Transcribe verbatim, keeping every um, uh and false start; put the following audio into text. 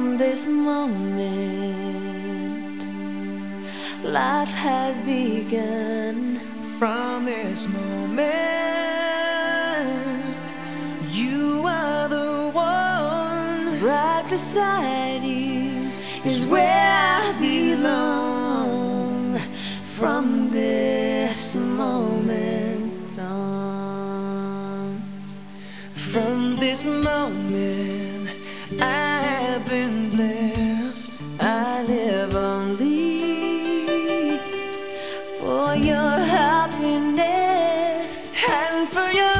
From this moment, life has begun. From this moment, you are the one. Right beside you is where I belong. From this moment on, From this moment, I have been blessed. I live only for your happiness And for your